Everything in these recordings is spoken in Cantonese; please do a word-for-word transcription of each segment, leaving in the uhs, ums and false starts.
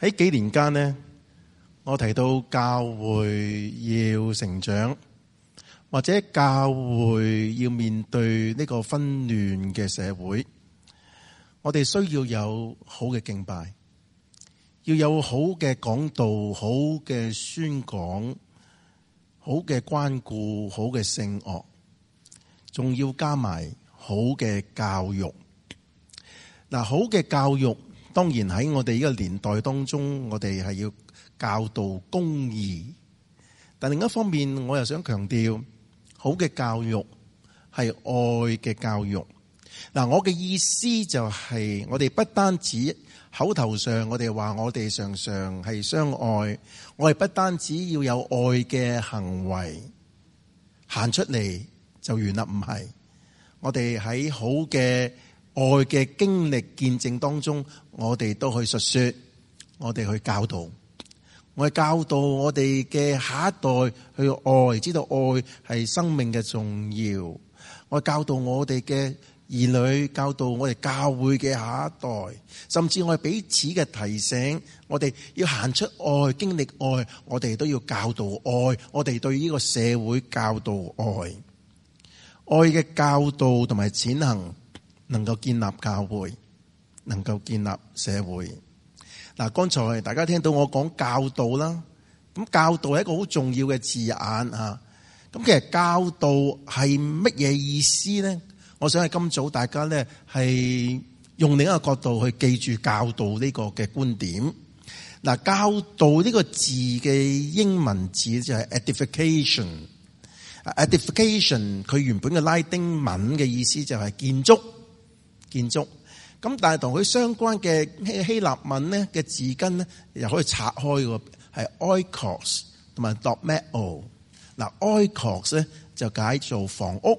喺幾年間呢，我提到教會要成長，或者教會要面對呢個紛亂嘅社會，我哋需要有好嘅敬拜，要有好嘅講道，好嘅宣講，好嘅關顧，好嘅聖樂，仲要加埋好嘅教育。嗱，好嘅教育當然喺我哋呢個年代當中，我哋係要教導公義。但另一方面，我又想強調，好嘅教育係愛嘅教育。嗱，我嘅意思就係，我哋不單止口頭上我哋話我哋常常係相愛，我哋不單止要有愛嘅行為行出嚟就完啦，唔係。我哋喺好嘅愛嘅經歷見證當中，我哋都去述說，我哋去教導，我哋教導我哋嘅下一代去愛，知道愛係生命嘅重要。我哋教導我哋嘅兒女，教導我哋教會嘅下一代，甚至我哋彼此嘅提醒，我哋要行出愛，經歷愛，我哋都要教導愛，我哋對呢個社會教導愛。愛嘅教導同埋踐行，能夠建立教會，能夠建立社會。嗱，剛才大家聽到我講教導啦，咁教導係一個好重要嘅字眼啊。咁其實教導係乜嘢意思呢？我想喺今早大家呢係用另一個角度去記住教導呢個嘅觀點。嗱，教導呢個字嘅英文字就係 edification。edification 佢原本嘅拉丁文嘅意思就係建築。建築咁，但係同佢相關嘅希臘文咧嘅字根咧，又可以拆開嘅，係 oikos 同埋 domeo。嗱 oikos 咧就解做房屋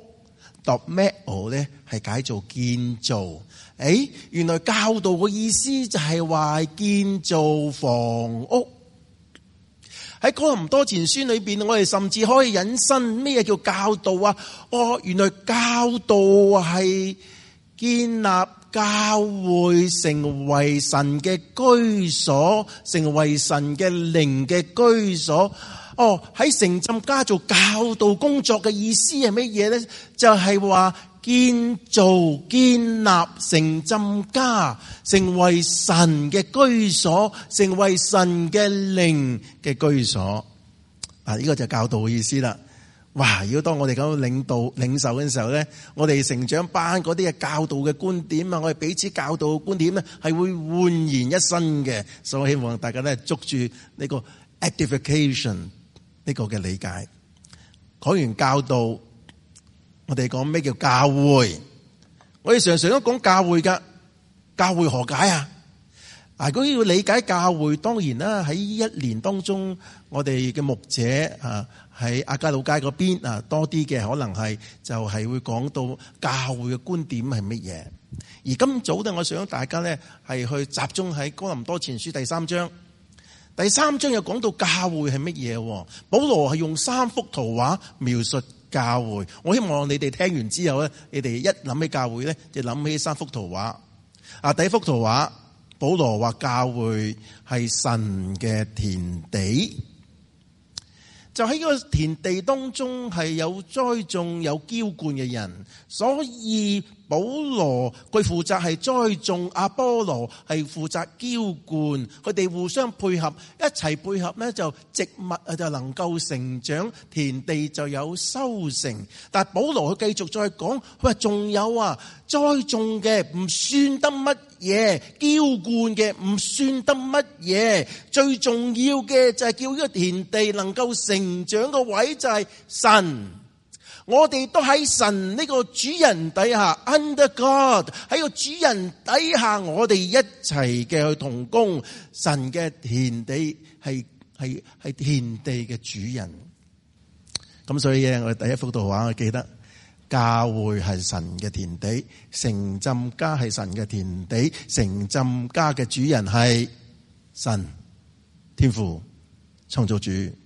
，domeo 咧係解做建造。誒，原來教導嘅意思就係話建造房屋。喺哥林多前書裏邊，我哋甚至可以引申咩叫教導啊？哦，原來教導係建立教會成為神嘅居所，成為神嘅靈嘅居所。哦，喺城浸家做教導工作嘅意思係乜嘢呢？就係話建造、建立城浸家，成為神嘅居所，成為神嘅靈嘅居所。啊，呢個就係教導嘅意思啦。哇！如果當我哋咁領導領受嘅時候咧，我哋成長班嗰啲嘅教導嘅觀點啊，我哋彼此教導嘅觀點咧，係會煥然一新嘅。所以我希望大家咧捉住呢個 edification 呢個嘅理解。講完教導，我哋講咩叫教會？我哋常常都講教會噶，教會何解啊？啊，如果要理解教會，當然啦，喺一年當中，我哋嘅牧者啊，喺亞皆老街嗰邊啊，多啲嘅可能係就係會講到教會嘅觀點係乜嘢。而今早咧，我想大家咧係去集中喺哥林多前書第三章。第三章又講到教會係乜嘢？保羅係用三幅圖畫描述教會。我希望你哋聽完之後咧，你哋一諗起教會咧，就諗起三幅圖畫。啊，第一幅圖畫，保羅話教會係神嘅田地。就喺呢個田地當中係有栽種有澆灌嘅人，所以保羅佢負責係栽種，阿波羅係負責澆灌，佢哋互相配合，一齊配合呢，就植物啊就能夠成長，田地就有收成。但係保羅佢繼續再講，佢話仲有啊，栽種嘅唔算得乜嘢，澆灌嘅唔算得乜嘢，最重要嘅就係叫呢個田地能夠成長嘅位就係神。我哋都喺神呢個主人底下 ，under God 喺個主人底下，我哋一齊嘅去同工。神嘅田地係係係田地嘅主人。咁所以咧，我哋第一幅圖畫我記得，教會係神嘅田地，城浸家係神嘅田地，城浸家嘅主人係神，天父創造主。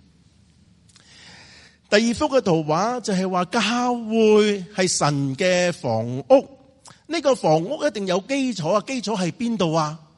第二幅嘅圖畫就係話教會係神嘅房屋，呢個房屋一定有基礎啊！基礎係邊度啊？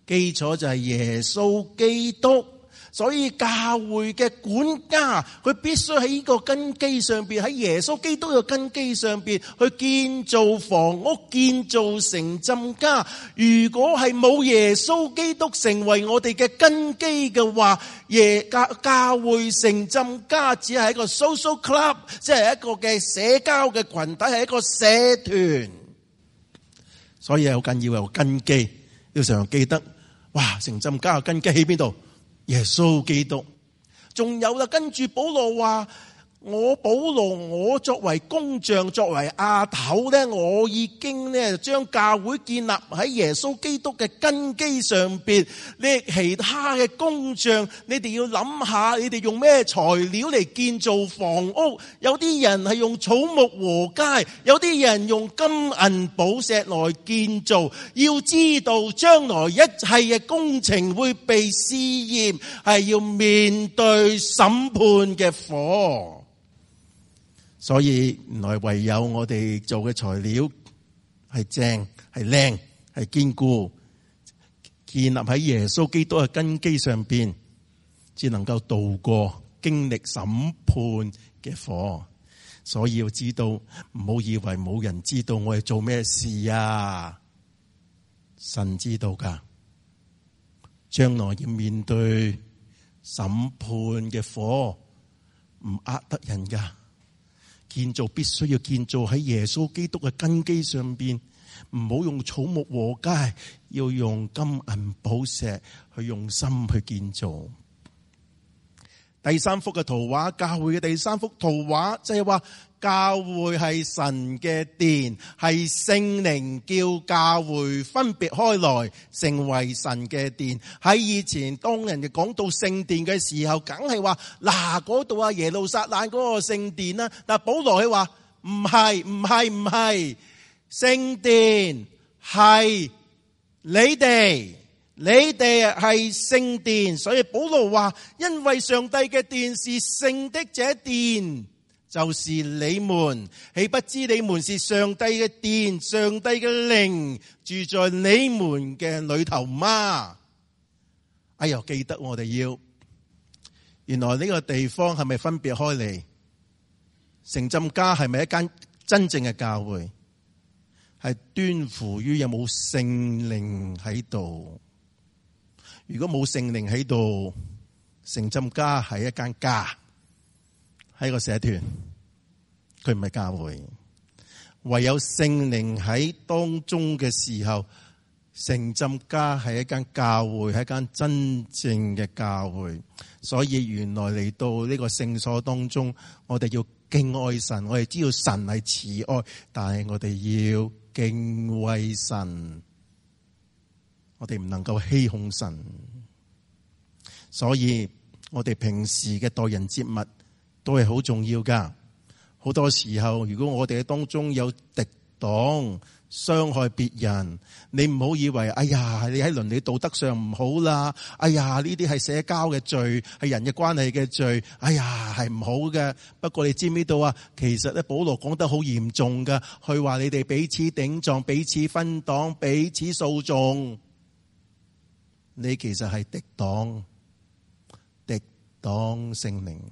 基礎就係耶穌基督。所以教會嘅管家，佢必須喺呢個根基上邊，喺耶穌基督嘅根基上邊去建造房屋，建造城鎮家。如果係冇耶穌基督成為我哋嘅根基嘅話，耶教教會城鎮家只係一個 social club， 即係一個嘅社交嘅群體，係一個社團。所以好緊要有根基，要常常記得，哇！城鎮家嘅根基喺邊度？耶穌基督。仲有啦，跟住保羅話，我保羅我作為工匠，作為阿頭咧，我已經咧將教會建立喺耶穌基督嘅根基上邊。你其他嘅工匠，你哋要諗下，你哋用咩材料嚟建造房屋？有啲人係用草木禾秸，有啲人用金銀寶石來建造。要知道將來一切嘅工程會被試驗，係要面對審判嘅火。所以原來唯有我哋做嘅材料係正、係靚、係堅固，建立喺耶穌基督嘅根基上邊，只能夠度過經歷審判嘅火。所以要知道，唔好以為冇人知道我哋做咩事啊！神知道噶，將來要面對審判嘅火，唔呃得人噶。建造必須要建造喺耶穌基督嘅根基上邊，唔好用草木禾秸，要用金銀寶石去用心去建造。第三幅嘅圖畫，教會嘅第三幅圖畫，就係話教會係神嘅殿，係聖靈叫教會分別開來成為神嘅殿。喺以前當人哋講到聖殿嘅時候，梗係話嗱嗰度啊耶路撒冷嗰個聖殿啦。但保羅佢話唔係唔係唔係，聖殿係你哋。你哋係聖殿，所以保羅話，因為上帝嘅殿是聖的，這殿就是你們。豈不知你們是上帝嘅殿，上帝嘅靈住在你們嘅裏頭嗎？哎呀，記得我哋要，原來呢個地方係咪分別開嚟？城鎮家係咪一間真正嘅教會？係端乎於有冇聖靈喺度。如果冇聖靈喺度，城鎮家係一間家，係一個社團，佢唔係教會。唯有聖靈喺當中嘅時候，城鎮家係一間教會，係一間真正嘅教會。所以原來嚟到呢個聖所當中，我哋要敬愛神，我哋知道神係慈愛，但係我哋要敬畏神。我哋唔能夠欺哄神，所以我哋平時嘅待人接物都係好重要噶。好多時候，如果我哋喺當中有敵黨傷害別人，你唔好以為哎呀，你喺倫理道德上唔好啦，哎呀呢啲係社交嘅罪，係人嘅關係嘅罪，哎呀係唔好嘅。不過你知唔知道啊？其實咧保羅講得好嚴重噶，佢話你哋彼此頂撞、彼此分黨、彼此訴訟。你其實係敵黨，敵黨聖靈，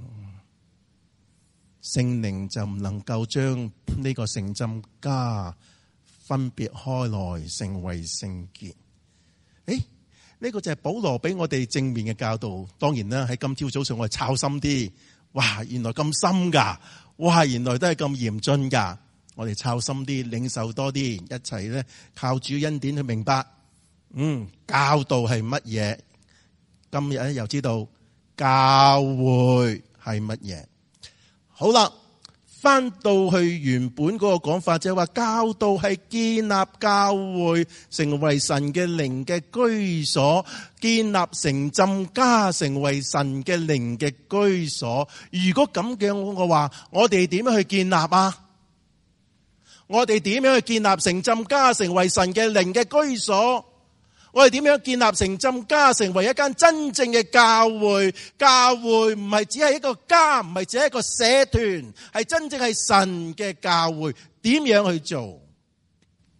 聖靈就唔能夠將呢個城鎮家分別開來成為聖潔。誒，呢個就係保羅俾我哋正面嘅教導。當然啦，喺今朝早上我哋抄深啲，哇，原來咁深噶，哇，原來都係咁嚴峻噶。我哋抄深啲，領受多啲，一齊咧靠主恩典去明白。嗯，教導係乜嘢？今日咧又知道教會係乜嘢。好啦，翻到去原本嗰個講法，就係話教導係建立教會成為神嘅靈嘅居所，建立城鎮家成為神嘅靈嘅居所。如果咁嘅嘅話，我哋點樣去建立啊？我哋點樣去建立城鎮家成為神嘅靈嘅居所？我哋點樣建立城鎮家成為一間真正嘅教會？教會唔係只係一個家，唔係只係一個社團，係真正係神嘅教會。點樣去做？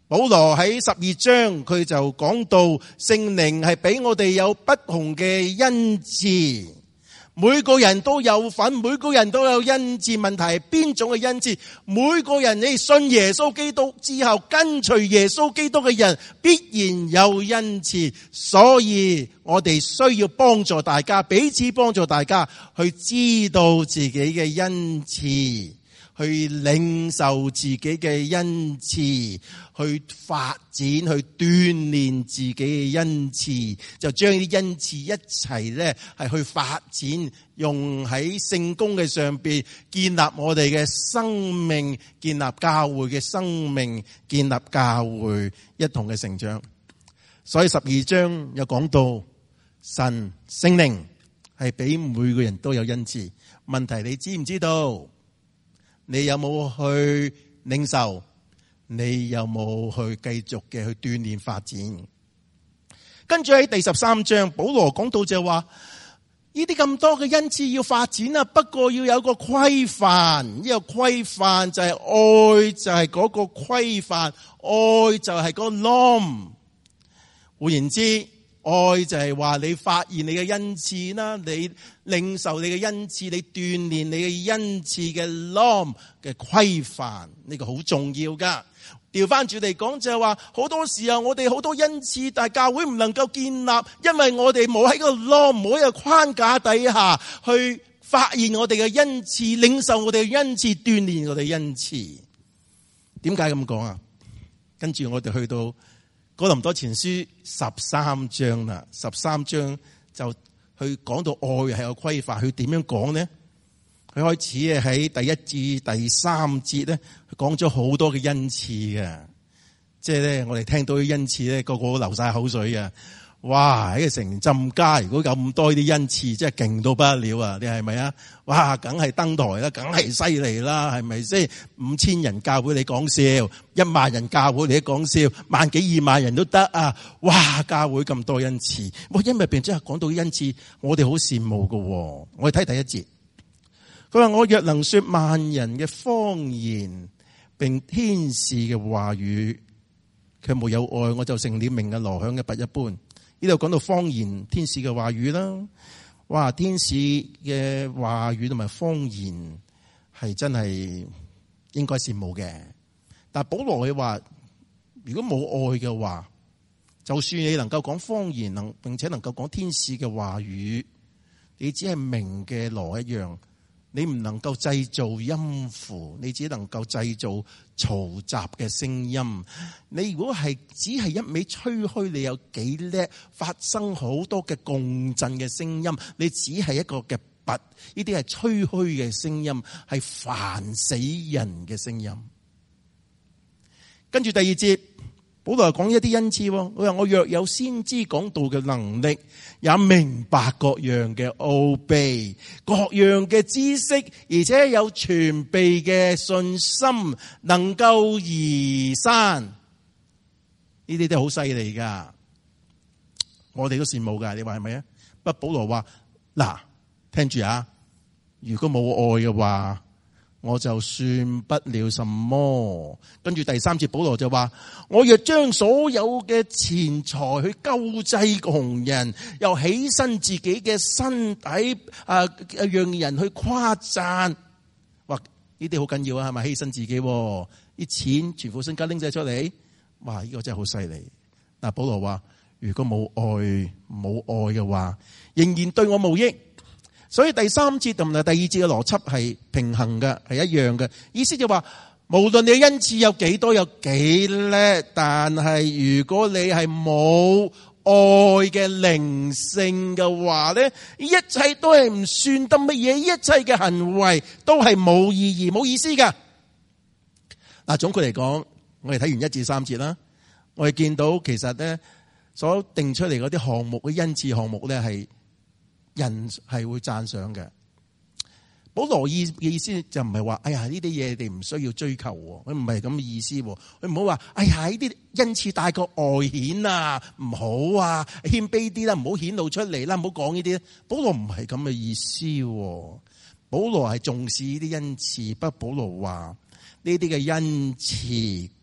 保羅喺十二章佢就講到聖靈係俾我哋有不同嘅恩賜，每個人都有份，每個人都有恩賜。問題係邊種嘅恩賜？每個人你信耶穌基督之後，跟隨耶穌基督嘅人必然有恩賜，所以我哋需要幫助大家，彼此幫助大家去知道自己嘅恩賜，去領受自己嘅恩賜，去發展，去鍛煉自己嘅恩賜，就將啲恩賜一齊咧係去發展，用喺聖工嘅上邊，建立我哋嘅生命，建立教會嘅生命，建立教會一同嘅成長。所以十二章有講到神聖靈係俾每個人都有恩賜，問題你知唔知道？你有冇去領受？你有冇去繼續嘅去鍛煉發展？跟住喺第十三章，保羅講到就話，呢啲咁多嘅恩賜要發展啊，不過要有個規範，呢個規範就係愛，就係嗰個規範，愛就係個 norm。換言之，愛就係話你發現你嘅恩賜啦，你領受你嘅恩賜，你鍛煉你嘅恩賜嘅 norm 嘅規範，呢個好重要噶。調翻轉嚟講就係話，好多時候我哋好多恩賜，但係教會唔能夠建立，因為我哋冇喺個 norm 冇喺個框架底下去發現我哋嘅恩賜，領受我哋嘅恩賜，鍛煉我哋嘅恩賜。點解咁講啊？跟住我哋去到哥林多前書十三章啦，十三章就去講到愛係有規範，佢點樣講呢？佢開始嘅喺第一至第三節咧，講咗好多嘅恩賜嘅，即係咧我哋聽到啲恩賜咧，個個都流晒口水啊！哇！喺個城浸街，如果有咁多啲恩賜，真係勁到不得了啊！你係咪啊？哇！梗係登台啦，梗係犀利啦，係咪先？五千人教會你講笑，一萬人教會你都講笑，萬幾二萬人都得啊！哇！教會咁多恩賜，哇！因為並真係講到恩賜，我哋好羨慕噶。我哋睇第一節。佢話：我若能說萬人嘅方言，並天使嘅話語，卻沒有愛，我就成了鳴嘅鑼響嘅鈸一般。呢度講到方言、天使嘅話語啦，哇！天使嘅話語同埋方言係真係應該羨慕嘅。但係保羅佢話：如果冇愛嘅話，就算你能夠講方言，能並且能夠講天使嘅話語，你只係鳴嘅鑼一樣。你唔能夠製造音符，你只能夠製造嘈雜嘅聲音。你如果係只係一味吹噓，你有幾叻？發生好多嘅共振嘅聲音，你只係一個嘅鈸，呢啲係吹噓嘅聲音，係煩死人嘅聲音。跟住第二節，保羅講一啲恩賜，佢話：我若有先知講道嘅能力，也明白各樣嘅奧秘，各樣嘅知識，而且有全備嘅信心，能夠移山，呢啲都好犀利噶，我哋都羨慕噶。你話係咪啊？不過保羅話：嗱，聽住啊，如果冇愛嘅話，我就算不了什麼。跟住第三節保羅就話：我若將所有嘅錢財去救濟窮人，又犧牲自己嘅身體啊，讓人去誇讚。哇！呢啲好緊要啊，係咪犧牲自己？啲錢全副身家拎晒出嚟，哇！呢個真係好犀利。嗱，保羅話：如果冇愛冇愛嘅話，仍然對我無益。所以第三節同埋第二節嘅邏輯係平衡嘅，係一樣嘅。意思就話，無論你嘅恩賜有幾多有幾叻，但係如果你係冇愛嘅靈性嘅話咧，一切都係唔算得乜嘢，一切嘅行為都係冇意義、冇意思嘅。嗱，總括嚟講，我哋睇完一至三節啦，我哋見到其實咧所定出嚟嗰啲項目嘅恩賜項目咧係。人係會讚賞嘅。保羅意嘅意思就唔係話，哎呀呢啲嘢你哋唔需要追求，佢唔係咁嘅意思。佢唔好話，哎呀呢啲恩賜大過外顯啊，唔好啊，謙卑啲啦，唔好顯露出嚟啦，唔好講呢啲。保羅唔係咁嘅意思。保羅係重視呢啲恩賜，不過保羅話呢啲嘅恩賜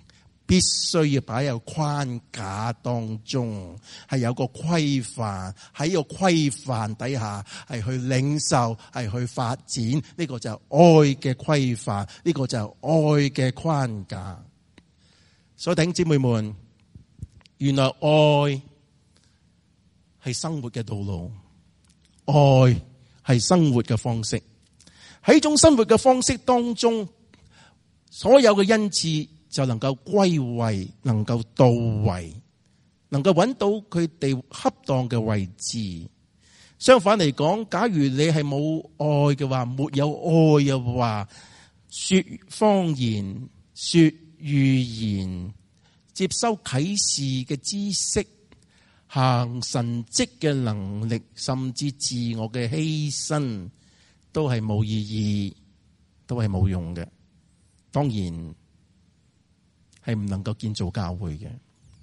必須要擺喺個框架當中，係有個規範，喺個規範底下係去領受，係去發展。呢個就係愛嘅規範，呢個就係愛嘅框架。所以弟兄姊妹們，原來愛係生活嘅道路，愛係生活嘅方式。喺呢種生活嘅方式當中，所有嘅恩賜就能夠歸位，能夠到位，能夠揾到佢哋恰當嘅位置。相反嚟講，假如你係冇愛嘅話，沒有愛嘅話，說方言、說預言、接收啟示嘅知識、行神蹟嘅能力，甚至自我嘅犧牲，都係冇意義，都係冇用嘅。當然係唔能夠建造教會嘅。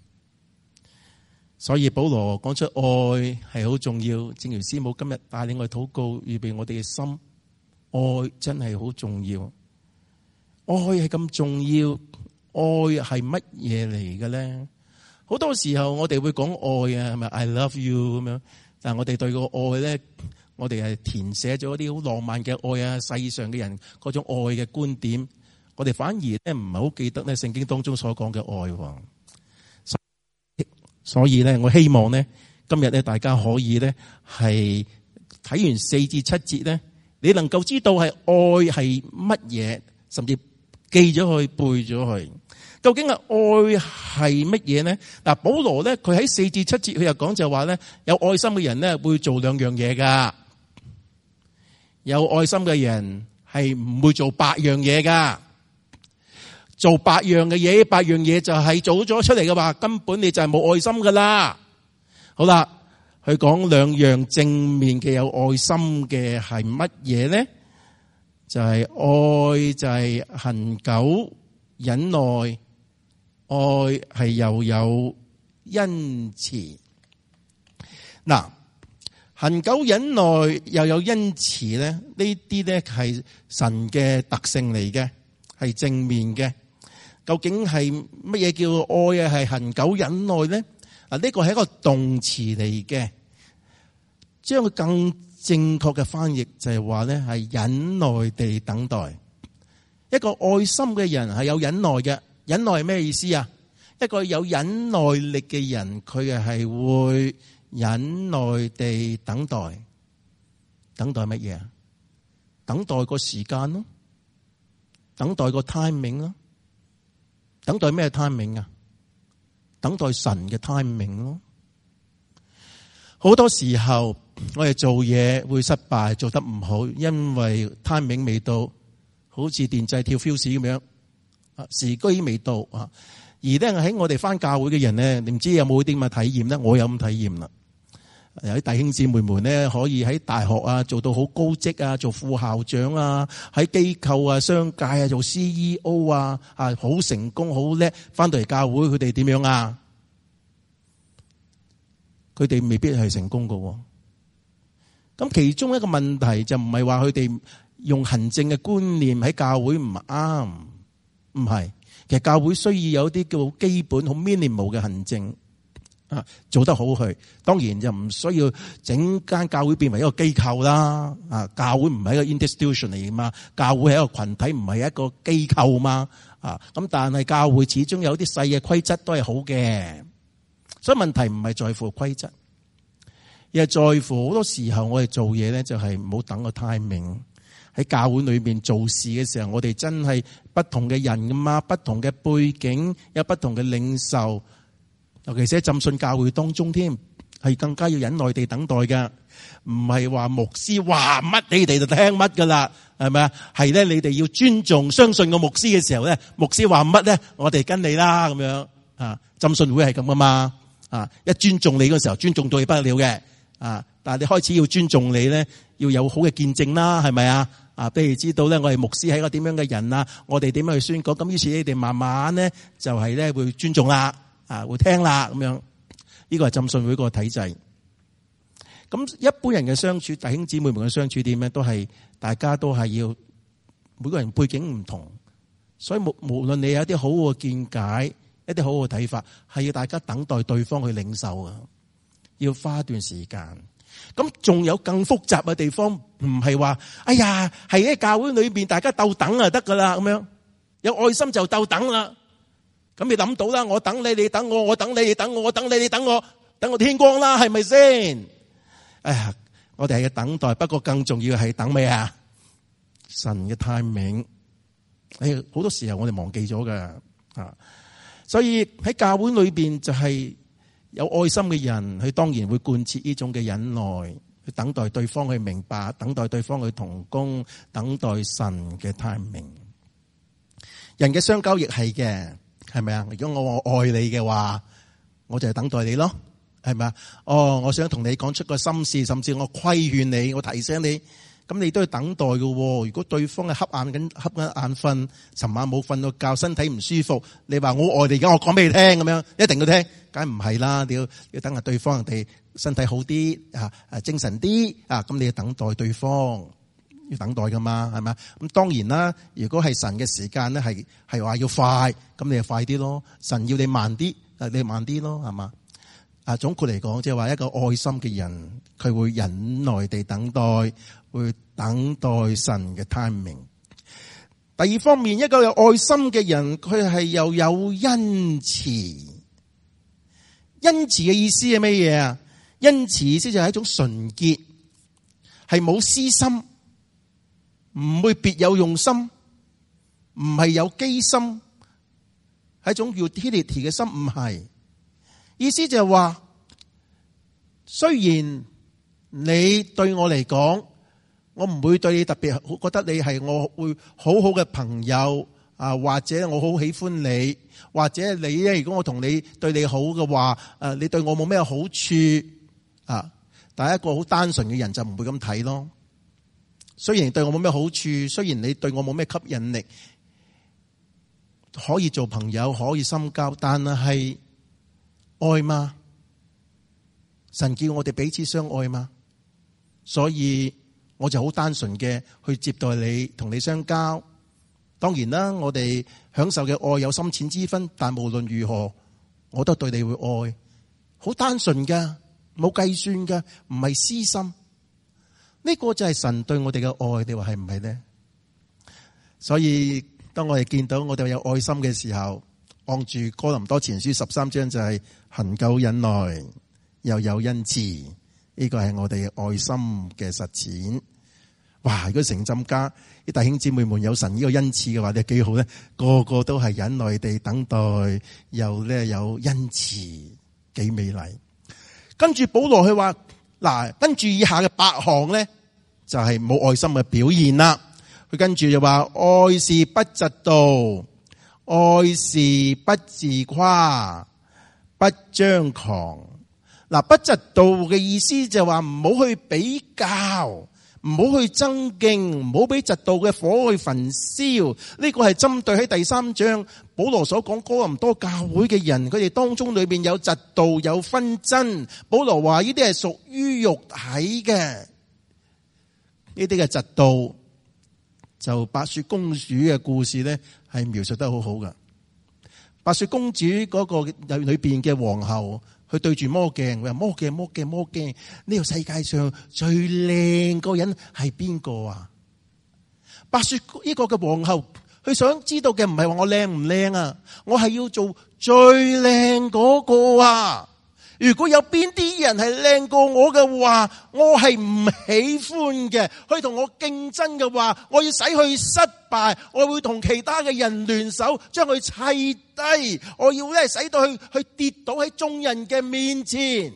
所以保羅講出愛係好重要，正如師母今日帶領我哋禱告，預備我哋嘅心，愛真係好重要。愛係咁重要，愛係乜嘢嚟嘅咧？好多時候我哋會講愛啊，係咪 I love you 咁樣？但係我哋對個愛咧，我哋係填寫咗一啲好浪漫嘅愛啊，世上嘅人嗰種愛嘅觀點，我哋反而咧唔係好記得咧聖經當中所講嘅愛。所以咧，我希望咧今日咧大家可以咧係睇完四至七節咧，你能夠知道係愛係乜嘢，甚至記咗去背咗去。究竟係愛係乜嘢呢？嗱，保羅咧佢喺四至七節佢又講就話咧，有愛心嘅人咧會做兩樣嘢噶，有愛心嘅人係唔會做八樣嘢噶。做八樣嘅嘢，八樣嘢就係做咗出嚟嘅話，根本你就係冇愛心噶啦。好啦，佢講兩樣正面嘅有愛心嘅係乜嘢咧？就係愛就係恆久忍耐，愛係又有恩慈。嗱，恆久忍耐又有恩慈咧，呢啲咧係神嘅特性嚟嘅，係正面嘅。究竟係乜嘢叫愛啊？係恆久忍耐咧？啊，呢個係一個動詞嚟嘅，將佢更正確嘅翻譯就係話咧係忍耐地等待。一個愛心嘅人係有忍耐嘅，忍耐係咩意思啊？一個有忍耐力嘅人，佢係會忍耐地等待。等待乜嘢啊？等待個時間咯，等待個 timing 咯。等待咩 timing 啊？等待神嘅 timing 咯。好多時候我哋做嘢會失敗，做得唔好，因為 timing 未到，好似電掣跳 fuse 咁樣，啊，時機未到啊。而咧喺我哋返教會嘅人咧，你唔知有冇啲咁嘅體驗咧？我有咁體驗啦。有啲弟兄姊妹們咧，可以喺大學啊做到好高職啊，做副校長啊，喺機構啊、商界啊做 C E O 啊，啊好成功好叻，翻到嚟教會佢哋點樣啊？佢哋未必係成功噶。咁其中一個問題就唔係話佢哋用行政嘅觀念喺教會唔啱，唔係，其實教會需要有啲叫基本好 minimal 嘅行政。啊，做得好去，當然就唔需要整間教會變為一個機構啦。啊，教會唔係一個 institution 嚟嘛，教會係一個群體，唔係一個機構嘛。啊，咁但係教會始終有啲細嘅規則都係好嘅，所以問題唔係在乎規則，而係在乎好多時候我哋做嘢咧就係唔好等個 timing。喺教會裏面做事嘅時候，我哋真係不同嘅人噶嘛，不同嘅背景，有不同嘅領袖。尤其是喺浸信教會當中添，係更加要忍耐地等待㗎。唔係話牧師話乜你哋就聽乜噶啦，係咪啊？係咧，你哋要尊重相信個牧師嘅時候咧，牧師話乜咧，我哋跟你啦咁樣啊。浸信會係咁噶嘛啊，一尊重你嗰時候，尊重到你不得了嘅啊。但係你開始要尊重你咧，要有好嘅見證啦，係咪啊？啊，譬如知道咧，我哋牧師係一個點樣嘅人啊，我哋點樣去宣講，咁於是你哋慢慢咧就係咧會尊重啦。啊，會聽啦咁樣，呢個係浸信會個體制。咁一般人嘅相處，弟兄姊妹們嘅相處點咧，都係大家都係要每個人背景唔同，所以無無論你有啲好嘅見解， 一啲好好嘅睇法，係要大家等待對方去領受啊，要花一段時間。咁仲有更複雜嘅地方，唔係話哎呀係喺教會裏邊大家鬥等啊得噶啦，咁樣有愛心就鬥等啦。咁你諗到啦，我等你，你等我，我等你，你等我，我等你，你等我，等我天光啦，係咪先？哎呀，我哋係要等待，不過更重要係等咩啊？神嘅 timing。哎，好多時候我哋忘記咗噶啊，所以喺教會裏邊就係有愛心嘅人，佢當然會貫徹呢種嘅忍耐，去等待對方去明白，等待對方去同工，等待神嘅 timing。人嘅相交亦係嘅，係咪啊？如果我愛你嘅話，我就係等待你咯，係咪啊？哦，我想同你講出個心事，甚至我規勸你，我提醒你。咁你都要等待嘅。如果對方係瞌眼緊、瞌緊眼瞓，尋晚冇瞓到覺，身體唔舒服，你話我愛你，而家我講俾你聽咁樣，一定要聽，梗係唔係啦？你要要等下對方人哋身體好啲啊，啊精神啲啊，咁你要等待對方，要等待噶嘛，係咪？咁當然啦，如果係神嘅時間咧，係係話要快，咁你就快啲咯。神要你慢啲，啊你慢啲咯，係嘛？啊總括嚟講，即係話一個愛心嘅人，佢會忍耐地等待。會等待神嘅 timing。第二方面，一個有愛心嘅人，佢係又有恩慈。恩慈嘅意思係咩嘢啊？恩慈意思就係一種純潔，係冇私心，唔會別有用心，唔係有機心，係一種 utility 嘅心，唔係。意思就係話，雖然你對我嚟講，我唔會對你特別覺得你係我會好好嘅朋友啊，或者我好喜歡你，或者你咧，如果我同你對你好嘅話，誒，你對我冇咩好處啊？但係一個好單純嘅人就唔會咁睇咯。雖然對我冇咩好處，雖然你對我冇咩吸引力，可以做朋友，可以深交，但係愛嗎？神叫我哋彼此相愛嗎？所以我就好單純嘅去接待你，同你相交。當然啦，我哋享受嘅愛有深淺之分，但無論如何，我都對你會愛，好單純噶，冇計算噶，唔係私心。呢個就係神對我哋嘅愛，你話係唔係呢？所以當我哋見到我哋有愛心嘅時候，按住哥林多前書十三章就係恒久忍耐，又有恩慈。呢個係我哋嘅愛心嘅實踐。哇！如果成浸家啲弟兄姊妹們有神呢個恩賜嘅話，你幾好咧？個個都係忍耐地等待，又咧有恩慈，幾美麗。跟住保羅佢話嗱，跟住以下嘅八項咧，就係冇愛心嘅表現啦。佢跟住就話：愛是不嫉妒，愛是不自誇，不張狂。嗱，不嫉妒嘅意思就係話唔好去比較，唔好去爭競，唔好俾嫉妒嘅火去焚燒。呢個係針對喺第三章保羅所講哥林多教會嘅人，佢哋當中裏邊有嫉妒，有紛爭。保羅話呢啲係屬於肉體嘅，呢啲嘅嫉妒就白雪公主嘅故事咧，係描述得好好噶。白雪公主嗰個裏邊嘅皇后，佢對住魔鏡，佢話魔鏡魔鏡魔鏡，呢個世界上最靚個人係邊個啊？白雪呢個嘅皇后，佢想知道嘅唔係話我靚唔靚啊，我係要做最靚嗰個啊！如果有邊啲人係靚過我嘅話，我係唔喜歡嘅。去同我競爭嘅話，我要使佢失敗，我會同其他嘅人聯手將佢砌低，我要咧使到佢去跌倒喺眾人嘅面前。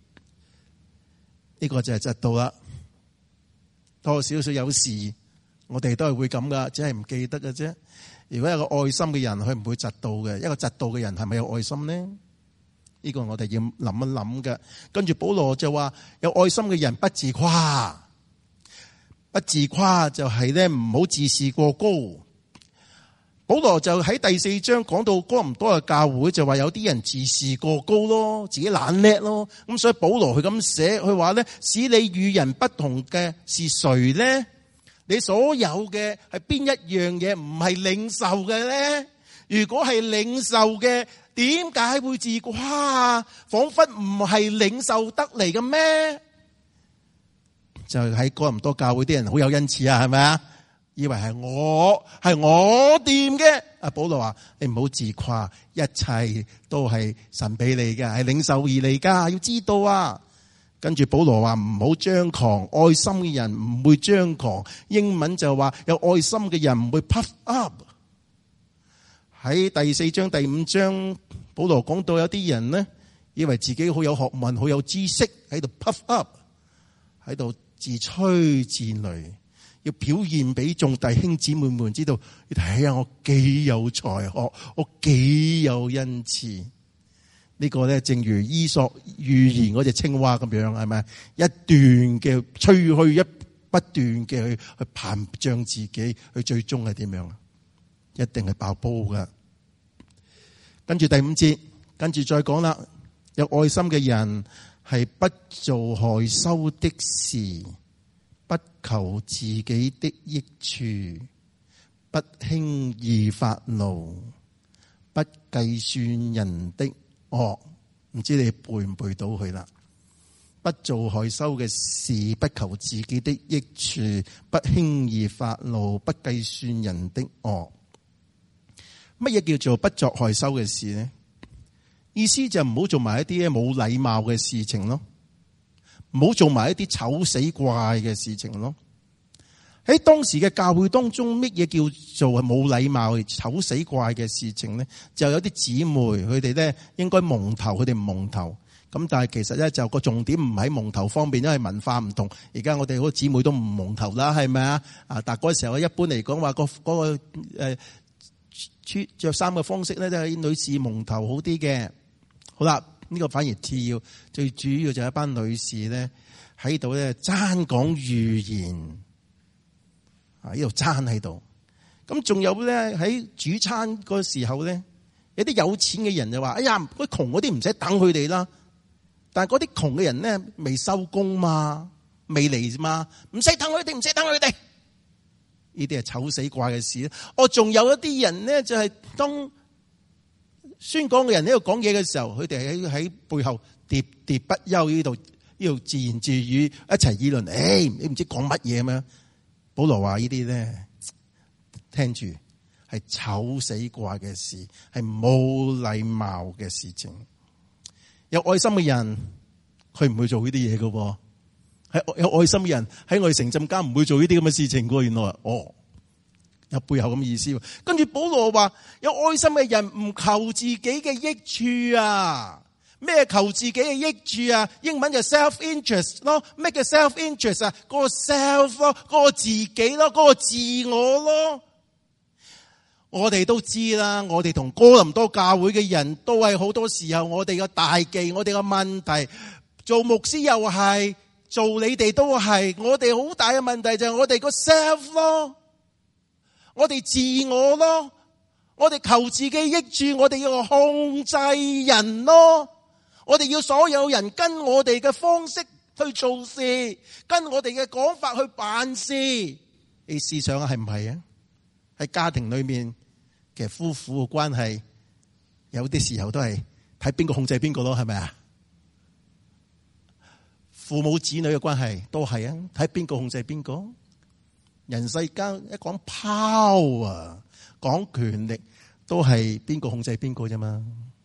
呢個就係嫉妒啦。多少少有時我哋都係會咁噶，只係唔記得嘅啫。如果有個愛心嘅人，佢唔會嫉妒嘅。一個嫉妒嘅人係咪有愛心呢？呢個我哋要諗一諗嘅。跟住保羅就話，有愛心嘅人不自誇，不自誇就係咧唔好自視過高。保羅就喺第四章講到哥林多嘅教會，就話有啲人自視過高咯，自己懶叻咯。咁所以保羅佢咁寫，佢話咧，使你與人不同嘅是誰咧？你所有嘅係邊一樣嘢唔係領受嘅咧？如果係領受嘅， 點解會自誇啊？仿佛唔係領受得嚟嘅咩？就喺哥林多教會啲人好有恩賜啊，係咪啊？以為係我係我掂嘅。阿保羅話：你唔好自誇，一切都係神俾你嘅，係領受而嚟噶，要知道啊。跟住保羅話唔好張狂，愛心嘅人唔會張狂。英文就話有愛心嘅人唔會 puff up。喺第四章第五章，保羅講到有啲人呢，以為自己好有學問好有知識，喺度 puff up， 喺度自吹自擂，要表現俾眾弟兄姊妹們知道，你睇下我幾有才學，我幾有恩賜。呢個咧，正如伊索寓言嗰隻青蛙咁樣，係咪？一段嘅吹噓，一不斷嘅去去膨脹自己，去最終係點樣啊？一定係爆煲噶。跟住第五節，跟住再講啦。有愛心嘅人係不做害羞的事，不求自己的益處，不輕易發怒，不計算人的惡。唔知你背唔背到佢啦？不做害羞嘅事，不求自己的益處，不輕易發怒，不計算人的惡。乜嘢叫做不作害羞嘅事呢？意思就唔好做埋一啲冇禮貌嘅事情咯，唔好做埋一啲醜死怪嘅事情咯。喺當時嘅教會當中，乜嘢叫做係冇禮貌、醜死怪嘅事情呢？就有啲姊妹佢哋咧應該蒙頭，佢哋唔蒙頭。咁但係其實咧就個重點唔喺蒙頭方面，因為文化唔同。而家我哋好多姊妹都唔蒙頭啦，係咪啊？啊，但係嗰時候一般嚟講話個嗰個誒着衫嘅方式咧，都係女士蒙頭好啲嘅。好啦，呢個反而次要，最主要就係一班女士咧喺度咧爭講預言啊！呢度爭喺度。咁仲有咧喺主餐嗰時候咧，有啲有錢嘅人就話：哎呀，嗰啲窮嗰啲唔使等佢哋啦。但係嗰啲窮嘅人咧未收工嘛，未嚟嘛，唔使等佢哋，唔使等佢哋。呢啲係醜死怪嘅事。我仲有一啲人咧，就係當宣講嘅人喺度講嘢嘅時候，佢哋喺喺背後喋喋不休，呢度呢度自言自語，一齊議論。誒、哎，你唔知講乜嘢咩？保羅話呢啲咧，聽住係醜死怪嘅事，係冇禮貌嘅事情。有愛心嘅人，佢唔會做呢啲嘢嘅。係有愛心嘅人喺我哋城鎮間唔會做呢啲咁嘅事情嘅。原來哦，有背後咁嘅意思。跟住保羅話，有愛心嘅人唔求自己嘅益處啊。咩求自己嘅益處啊？英文就 self interest 咯。咩叫 self interest 啊？嗰個 self 咯，嗰個自己咯，嗰個自我咯。我哋都知啦，我哋同哥林多教會嘅人都係好多時候我哋嘅大忌，我哋嘅問題，做牧師又係，做你哋都係，我哋好大嘅問題就係我哋個 self 咯，我哋自我咯，我哋求自己益處，我哋要控制人咯，我哋要所有人跟我哋嘅方式去做事，跟我哋嘅講法去辦事。你試想係唔係啊？喺家庭裏面嘅夫婦嘅關係，有啲時候都係睇邊個控制邊個咯，係咪啊？父母子女嘅關係都係啊，睇邊個控制邊個。人世間一講 power， 講權力，都係邊個控制邊個啫嘛。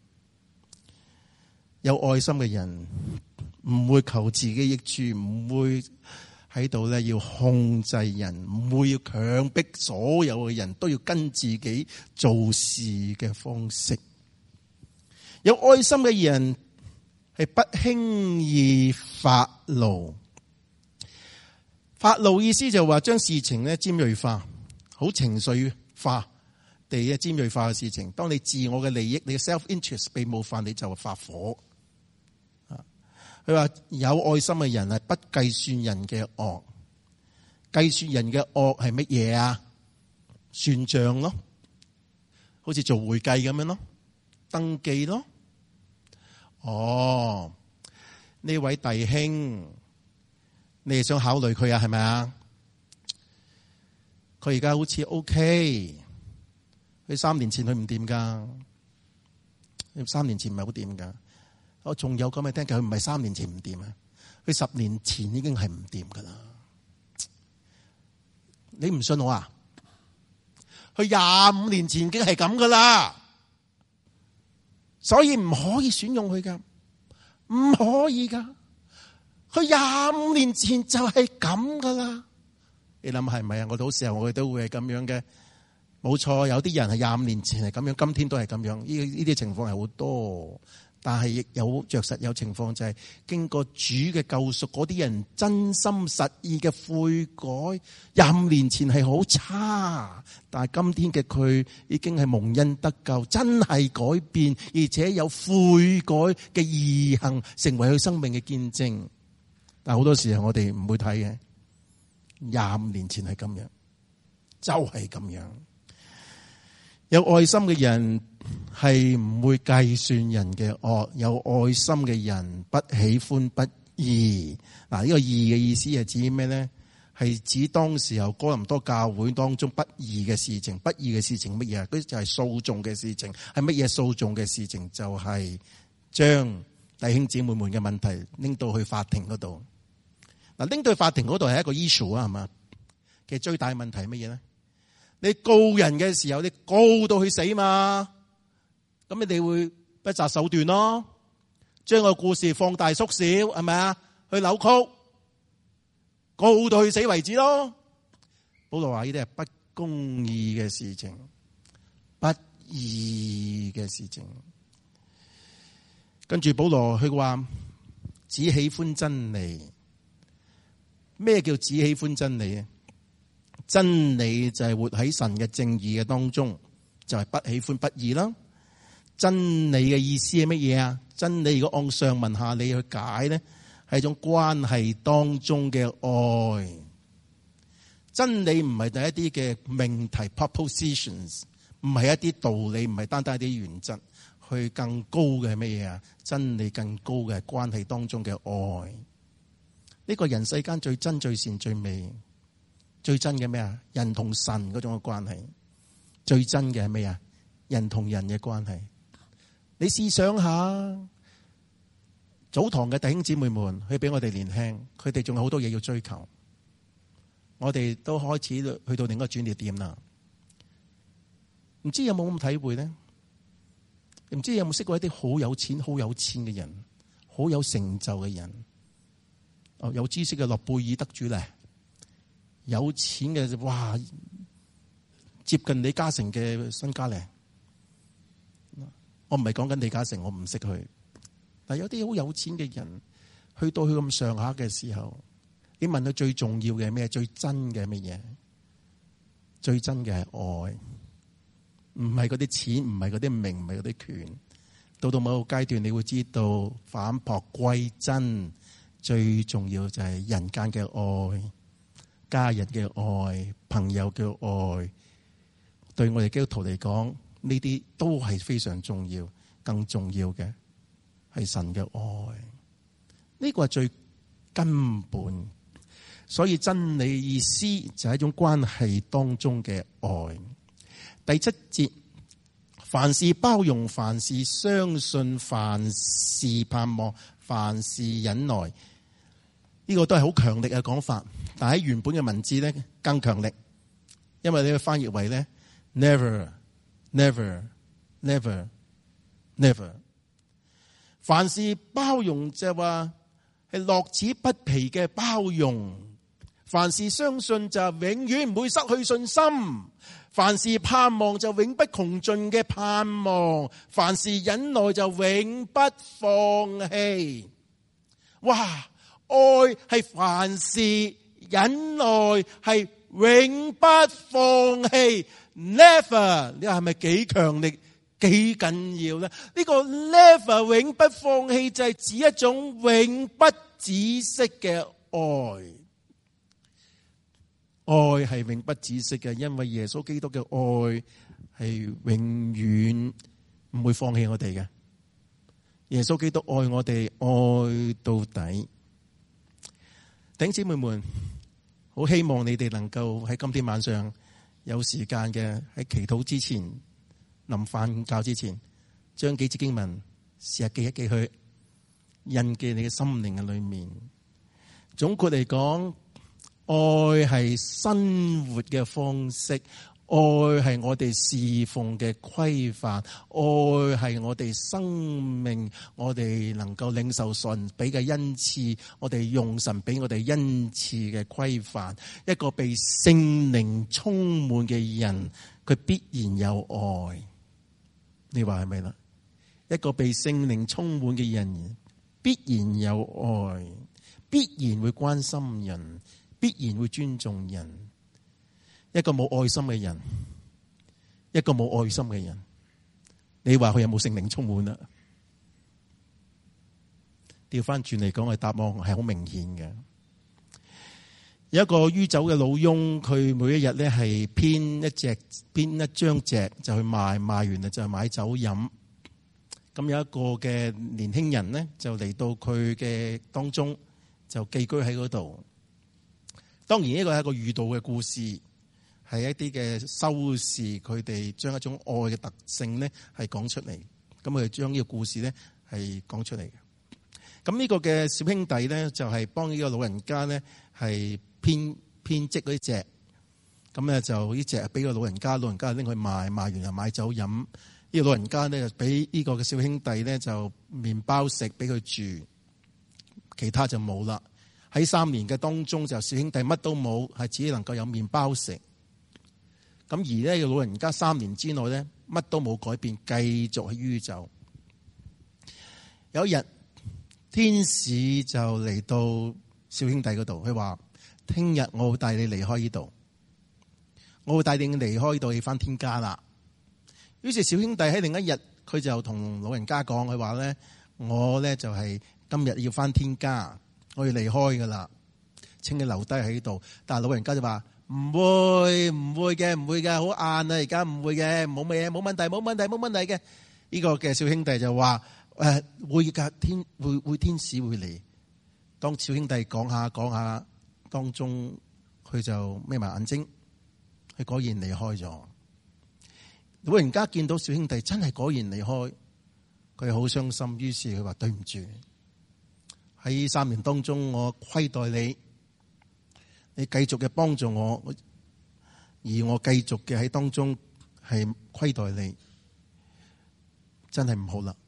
有愛心嘅人唔會求自己益處，唔會喺度咧要控制人，唔會要強迫所有嘅人都要跟自己做事嘅方式。有愛心嘅人係不輕易發怒。發怒意思就話將事情咧尖銳化，好情緒化地嘅尖銳化嘅事情。當你自我嘅利益，你嘅 self interest 被冒犯，你就發火。佢話有愛心嘅人係不計算人嘅惡。計算人嘅惡係乜嘢啊？算賬咯，好似做會計咁樣咯，登記咯。哦，呢位弟兄，你係想考慮佢啊？係咪啊？佢而家好似 OK，佢三年前佢唔掂噶， 三年前唔係好掂噶。我仲有咁嘅聽，佢唔係三年前唔掂啊，佢十年前已經係唔掂噶啦。你唔信我啊？佢廿五年前已經係咁噶啦，所以唔可以選用佢噶，唔可以噶。佢廿五年前就係咁噶啦。你諗係咪啊？我哋好時候我哋都會係咁樣嘅，冇錯。有啲人係廿五年前係咁樣，今天都係咁樣。呢呢啲情況係好多。但係亦有着實有情況，就係經過主嘅救贖，嗰啲人真心實意嘅悔改，廿五年前係好差，但係今天嘅佢已經係蒙恩得救，真係改變，而且有悔改嘅義行，成為佢生命嘅見證。但係好多時候我哋唔會睇嘅，廿五年前係咁樣，就係咁樣。有愛心嘅人係唔會計算人嘅惡，有愛心嘅人不喜歡不義。嗱，呢個義嘅意思係指咩咧？係指當時候哥林多教會當中不義嘅事情。不義嘅事情乜嘢啊？嗰就係訴訟嘅事情。係乜嘢訴訟嘅事情？就係將弟兄姊妹們嘅問題拎到去法庭嗰度。嗱，拎到去法庭嗰度係一個 issue 啊，係嘛？其實最大問題係乜嘢咧？你告人嘅時候，你告到佢死嘛？咁你哋會不擇手段咯，將個故事放大縮小，係咪啊？去扭曲，告到佢死為止咯。保羅話呢啲係不公義嘅事情，不義嘅事情。跟住保羅佢話只喜歡真理。咩叫只喜歡真理啊？真理就係活喺神嘅正義嘅當中，就係不喜歡不義啦。真理嘅意思係乜嘢啊？真理如果按上文下理去解咧，係一種關係當中嘅愛。真理唔係第一啲嘅命題 propositions， 唔係一啲道理，唔係單單一啲原則，去更高嘅係乜嘢啊？真理更高嘅係關係當中嘅愛。呢個人世間最真最善最美。最真嘅咩啊？人同神嗰種嘅關係，最真嘅係咩啊？人同人嘅關係。你試想下，早堂嘅弟兄姊妹們，佢比我哋年輕，佢哋仲有好多嘢要追求。我哋都開始去到另一個轉捩點啦。唔知有冇咁體會呢？唔知有冇識過一啲好有錢、好有錢嘅人，好有成就嘅人？哦，有知識嘅諾貝爾得主咧。有錢嘅哇，接近李嘉誠嘅身家咧。我唔係講緊李嘉誠，我唔識佢。但係有啲好有錢嘅人，去到佢咁上下嘅時候，你問佢最重要嘅係咩？最真嘅係乜嘢？最真嘅係愛，唔係嗰啲錢，唔係嗰啲名，唔係嗰啲權。到到某個階段，你會知道返璞歸真，最重要就係人間嘅愛。家人嘅愛，朋友嘅愛，對我哋基督徒嚟講，呢啲都係非常重要。更重要嘅係神嘅愛，呢個係最根本。所以真理意思就係一種關係當中嘅愛。第七節，凡事包容，凡事相信，凡事盼望，凡事忍耐。呢個都係好強力嘅講法，但喺原本嘅文字咧更強力，因為你去翻譯為咧 never never never never。凡事包容就係話係樂此不疲嘅包容，凡事相信就係永遠唔會失去信心，凡事盼望就永不窮盡嘅盼望，凡事忍耐就永不放棄。哇！愛係凡事忍耐，係永不放棄。Never， 你話係咪幾強烈、幾緊要咧？呢、這個 never 永不放棄就係指一種永不止息嘅愛。愛係永不止息嘅，因為耶穌基督嘅愛係永遠唔會放棄我哋嘅。耶穌基督愛我哋，愛到底。弟兄姊妹們，好希望你哋能夠喺今天晚上有時間嘅喺祈禱之前、臨瞓覺之前， 將幾節經文試下記一記去，印記你嘅心靈嘅裏面。總括嚟講，愛係生活嘅方式，愛係我哋侍奉嘅規範，愛係我哋生命，我哋能夠領受神俾嘅恩賜，我哋用神俾我哋恩賜嘅規範。一個被聖靈充滿嘅人，佢必然有愛。你話係咪啦？一個被聖靈充滿嘅人，必然有愛，必然會關心人，必然會尊重人。一個冇愛心嘅人，一個冇愛心嘅人，你話佢有冇聖靈充滿啊？調翻轉嚟講，嘅答案係好明顯嘅。有一個酗酒嘅老翁，佢每一日咧係編一隻編一張席就去賣，賣完啦就買酒飲。咁有一個嘅年輕人呢，就嚟到佢嘅當中，就寄居喺嗰度。當然呢個係一個寓道嘅故事，係一啲嘅修士佢哋將一種愛嘅特性呢係講出嚟。咁佢哋將呢個故事呢係講出嚟嘅。咁呢個嘅小兄弟呢，就係幫呢個老人家呢係編編織嗰啲席。咁咧就呢隻俾個老人家，老人家拎去賣，賣完又買酒飲。呢個老人家咧就俾呢個嘅小兄弟咧就麵包食，俾佢住，其他就冇啦。喺三年嘅當中，就小兄弟乜都冇，係只能夠有麵包食。咁而呢個老人家三年之內咧乜都冇改變，繼續去酗酒。有一日，天使就嚟到小兄弟嗰度，佢話：聽日我會帶你離開呢度，我會帶你離開呢度，你翻天家啦。於是小兄弟喺另一日，佢就同老人家講，佢話咧：我咧就係今日要翻天家，我要離開噶啦，請你留低喺度。但係老人家就話：唔會，唔會嘅，唔會嘅，好晏啊，而家唔會嘅，冇咩嘢，冇問題，冇問題，冇問題嘅。呢個嘅小兄弟就話：誒，會㗎，天會會天使會嚟。當小兄弟講下講下當中，佢就眯埋眼睛，佢果然離開咗。老人家見到小兄弟真係果然離開，佢好傷心，於是佢話：對唔住，喺三年當中我虧待你，你繼續嘅幫助我，而我繼續嘅喺當中係虧待你，真係唔好啦。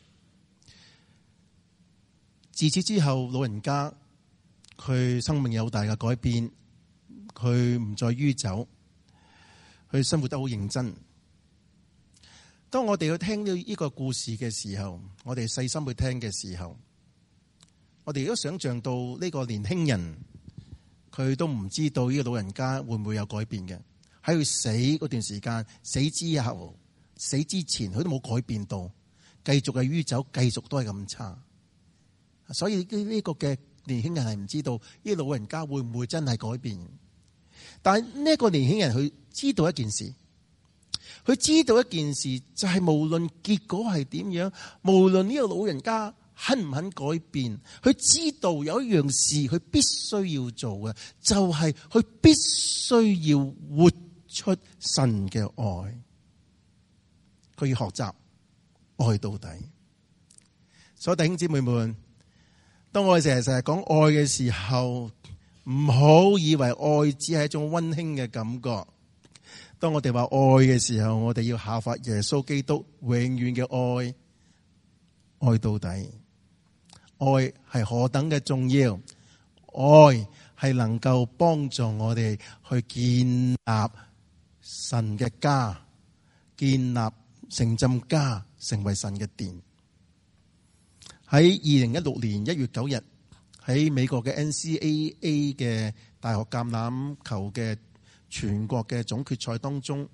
自此之後，老人家佢生命有大嘅改變，佢唔再酗酒，佢生活得好認真。當我哋去聽到呢個故事嘅時候，我哋細心去聽嘅時候，我哋都想象到呢個年輕人，佢都唔知道呢個老人家會唔會有改變嘅。喺佢死嗰段時間，死之後、死之前，佢都冇改變到，繼續係酗酒，繼續都係咁差。所以呢個嘅年輕人係唔知道呢個老人家會唔會真係改變。但係呢個年輕人佢知道一件事。佢知道一件事，就係、是、無論結果係點樣，無論呢個老人家肯唔肯改變，佢知道有一樣事佢必須要做嘅，就係、是、佢必須要活出神嘅愛。佢要學習愛到底。所以弟兄姊妹們，當我哋成日成日講愛嘅時候，唔好以為愛只係一種溫馨嘅感覺。當我哋話愛嘅時候，我哋要效法耶穌基督永遠嘅愛，愛到底。愛係何等嘅重要，愛係能夠幫助我哋去建立神嘅家，建立城鎮家，成為神嘅殿。喺二零一六年一月九日，喺美國嘅 N C A A 嘅大學橄欖球嘅全國嘅總決賽當中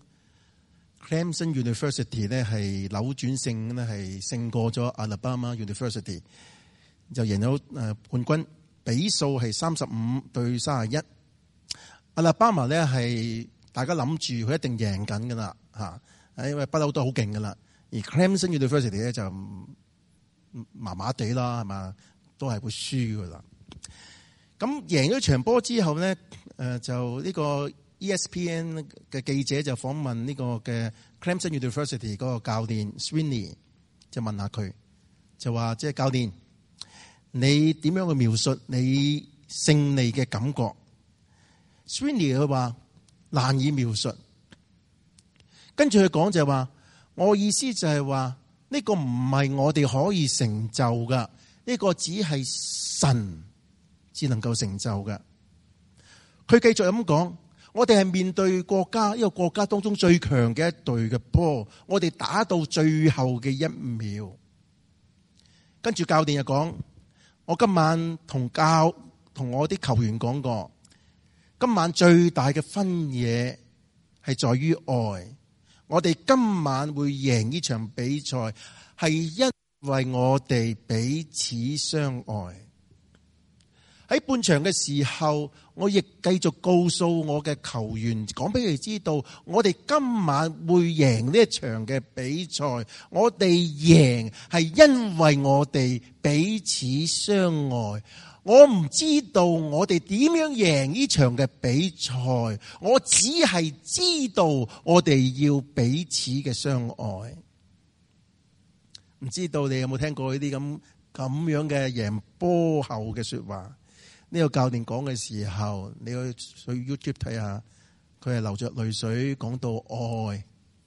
Clemson University 咧係扭轉勝咧係勝過咗 Alabama University， 就贏咗誒冠軍，比數係三十五對三十一。Alabama 咧係大家諗住佢一定贏緊噶啦嚇，因為不嬲都好勁噶啦。而 Clemson University 咧就麻麻地啦，係嘛，都係會輸噶啦。咁贏咗場波之後咧，誒就呢個 E S P N 嘅記者就訪問呢個嘅 Clemson University 嗰個教練 Sweeney， 就問下佢，就話即係教練，你點樣去描述你勝利嘅感覺？ Sweeney 佢話難以描述。跟住佢講就係話，我意思就係話呢個唔係我哋可以成就噶，呢個只係神只能夠成就噶。佢繼續咁講，我哋係面對國家，一個國家當中最強嘅一隊嘅波，我哋打到最後嘅一秒。跟住教練又講，我今晚同教同我啲球員講過，今晚最大嘅分野係在於愛。我哋今晚會贏呢場比賽，係因為我哋彼此相愛。喺半場嘅時候，我亦繼續告訴我嘅球員，講俾佢哋知道，我哋今晚會贏呢一場嘅比賽。我哋贏係因為我哋彼此相愛。我唔知道我哋點樣贏呢場嘅比賽，我只係知道我哋要彼此嘅相愛。唔知道你有冇聽過呢啲咁咁樣嘅贏波後嘅說話？呢個教練講嘅時候，你去去 YouTube 睇下，佢係流着淚水講到愛，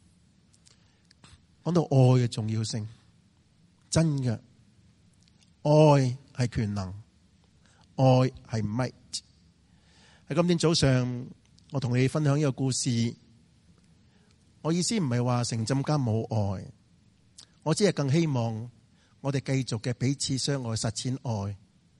講到愛嘅重要性，真嘅，愛係權能。愛係 might。喺今天早上，我同你分享一個故事。我意思唔係話城浸家冇愛，我只係更希望我哋繼續嘅彼此相愛，實踐愛，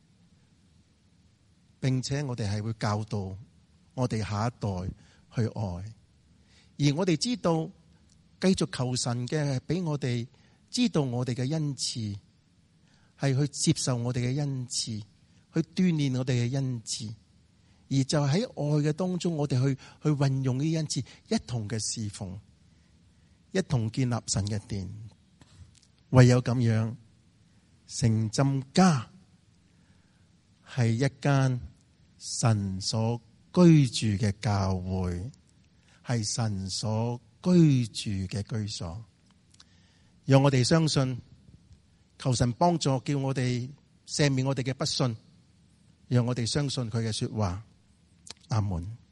並且我哋係會教導我哋下一代去愛。而我哋知道，繼續求神嘅係俾我哋知道我哋嘅恩賜，係去接受我哋嘅恩賜，去鍛煉我哋嘅恩賜，而就喺愛嘅當中，我哋去去運用呢啲恩賜，一同嘅侍奉，一同建立神嘅殿。唯有咁樣，城浸家係一間神所居住嘅教會，係神所居住嘅居所。讓我哋相信，求神幫助，叫我哋赦免我哋嘅不信。讓我哋相信佢嘅說話，阿門。